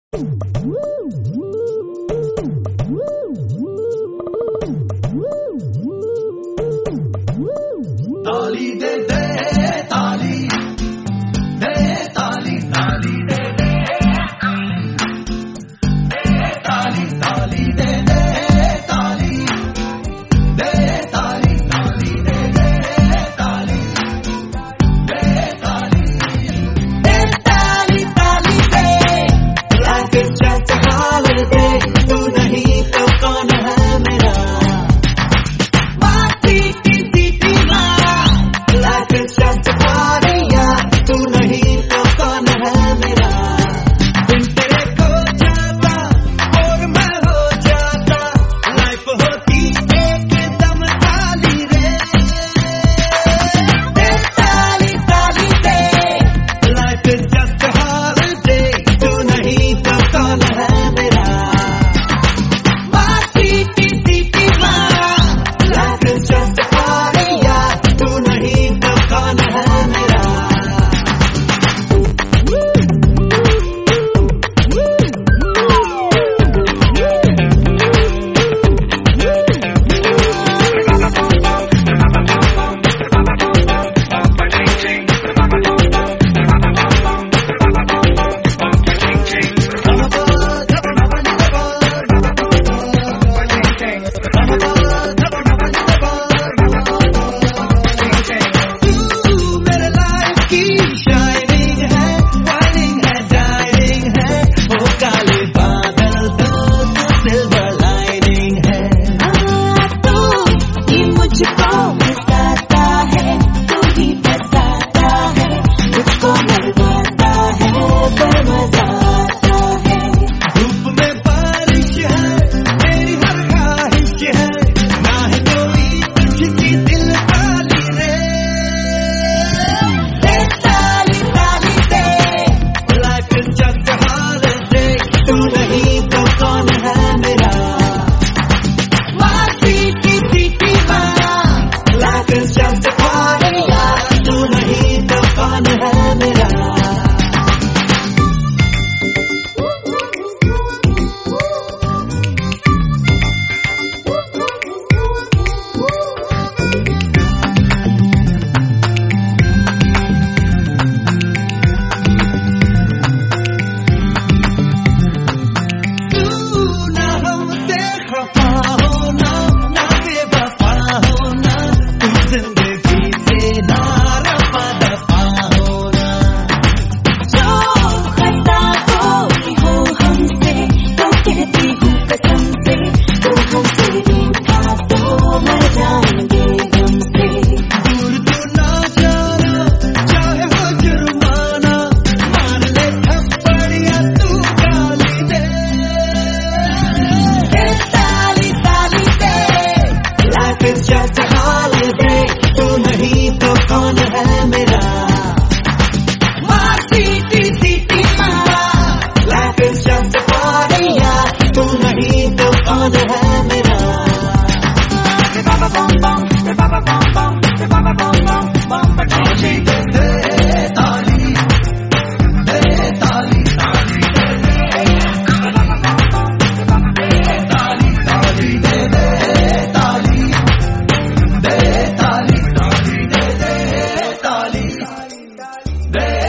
ताली दे दे ताली दे ताली ताली दे दे ताली ताली दे दे ताली दे ताली ताली दे दे ताली दे ताली दे ताली ताली दे life is just a holiday तू नहीं तो कौन है मेरा just a party, yeah. तू नहीं तो कौन है मेरा बिन तेरे खो जाता और मैं हो जाता लाइफ होती एकदम ताली रे ताली ताली दे life is just a holiday तू नहीं तो कौन है मेरा माँ सीटी सीटी माँ life is just a party, yeah. तू नहीं तो कौन है मेरा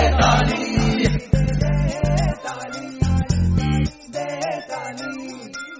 ताली